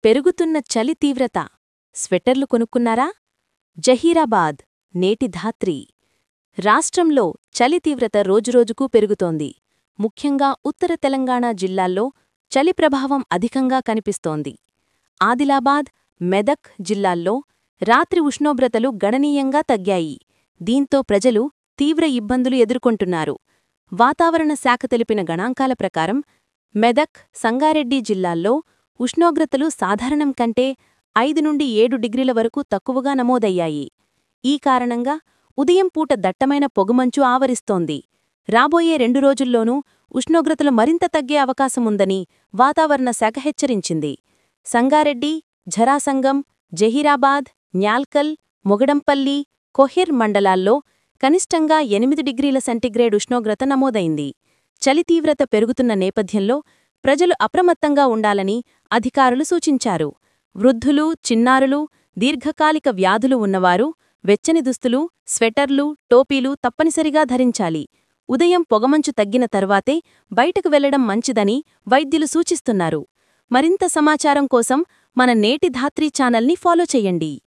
పెరుగుతున్న చలి తీవ్రత. స్వెటర్లు కొనుక్కున్నారా? జహీరాబాద్ నేటి ధాత్రి. రాష్ట్రంలో చలి తీవ్రత రోజురోజుకూ పెరుగుతోంది. ముఖ్యంగా ఉత్తర తెలంగాణ జిల్లాల్లో చలి ప్రభావం అధికంగా కనిపిస్తోంది. ఆదిలాబాద్, మెదక్ జిల్లాల్లో రాత్రి ఉష్ణోగ్రతలు గణనీయంగా తగ్గాయి. దీంతో ప్రజలు తీవ్ర ఇబ్బందులు ఎదుర్కొంటున్నారు. వాతావరణ శాఖ తెలిపిన గణాంకాల ప్రకారం మెదక్, సంగారెడ్డి జిల్లాల్లో ఉష్ణోగ్రతలు సాధారణం కంటే 5 నుండి 7 డిగ్రీల వరకు తక్కువగా నమోదయ్యాయి. ఈ కారణంగా ఉదయం పూట దట్టమైన పొగమంచు ఆవరిస్తోంది. రాబోయే 2 రోజుల్లోనూ ఉష్ణోగ్రతలు మరింత తగ్గే అవకాశముందని వాతావరణ శాఖ హెచ్చరించింది. సంగారెడ్డి, ఝరాసంగం, జహీరాబాద్, న్యాల్కల్, మొగడంపల్లి, కొహిర్ మండలాల్లో కనిష్టంగా 8 డిగ్రీల సెంటీగ్రేడ్ ఉష్ణోగ్రత నమోదైంది. చలి తీవ్రత పెరుగుతున్న నేపథ్యంలో ప్రజలు అప్రమత్తంగా ఉండాలని అధికారులు సూచించారు. వృద్ధులు, చిన్నారులు, దీర్ఘకాలిక వ్యాధులు ఉన్నవారు వెచ్చని దుస్తులు, స్వెటర్లు, టోపీలు తప్పనిసరిగా ధరించాలి. ఉదయం పొగమంచు తగ్గిన తర్వాతే బయటకు వెళ్లడం మంచిదని వైద్యులు సూచిస్తున్నారు. మరింత సమాచారం కోసం మన నేటి ధాత్రీ ఛానల్ని ఫాలో చెయ్యండి.